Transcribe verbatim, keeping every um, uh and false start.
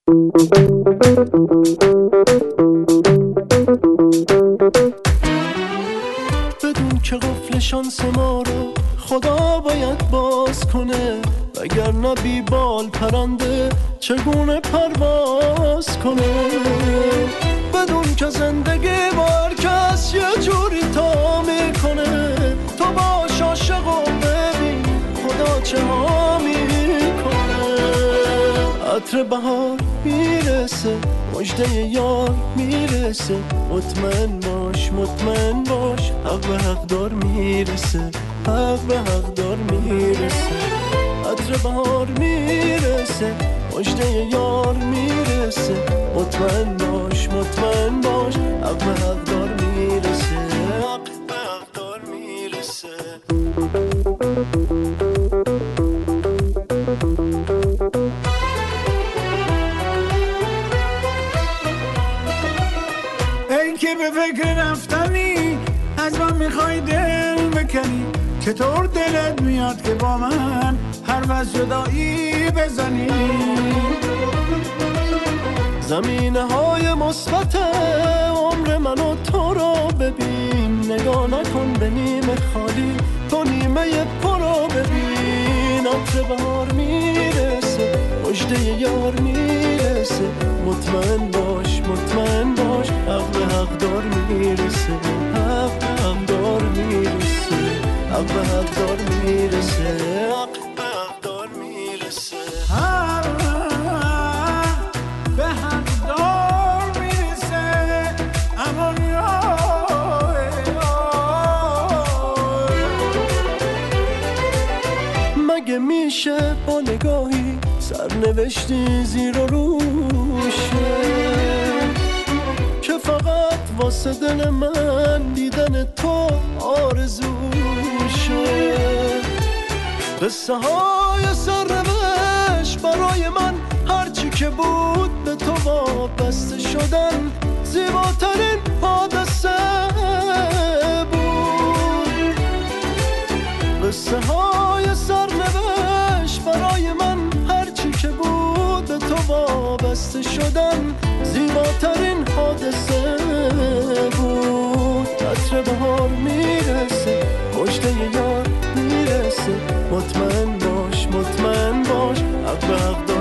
بدون که قفل شانس ما رو خدا باید باز کنه، وگر نبی بال پرنده چگونه پرواز کنه. بدون که زندگی بار کس یه جوری تا میکنه، تو باش عاشق و ببین خدا چه ها میکنه. عطر بهار میرسه، مژده یار میرسه، مطمئن باش مطمئن باش، حق به حق دار میرسه، حق به حق دار میرسه. عطر بهار میرسه، مژده یار میرسه، مطمئن باش مطمئن باش، حق به حق دار میرسه، حق به حق دار میرسه. ای که به فکر رفتنی از من میخوای دل بکنی، چطور دلت میاد که با من حرف جدایی بزنی؟ زمینه های مثبت عمر من و تو رو ببین، نگاه نکن به نیمه خالی، تو نیمه پر رو ببین. عطر بهار میرسه، مژده یار میرسه، مطمئن باش مطمئن باش، حق به حق دار میرسه، حق به حق دار میرسه، حق به حق دار میرسه، حق به حق دار میرسه، حق به حق دار میرسه. اما مگه میشه با نگاهی سرنوشتی زیر و روشه، که فقط واسه دل من دیدن تو آرزوشه. قصه های سرنوشت برای من هرچی که بود به تو وابسته شدن زیباترین حادثه بود. قصه های سرنوشت برای من هرچی که بود به تو وابسته شدن زیباترین حادثه بود. عطر بهار میرسه، مژده یار میرسه، مطمئن باش مطمئن باش، حق به حق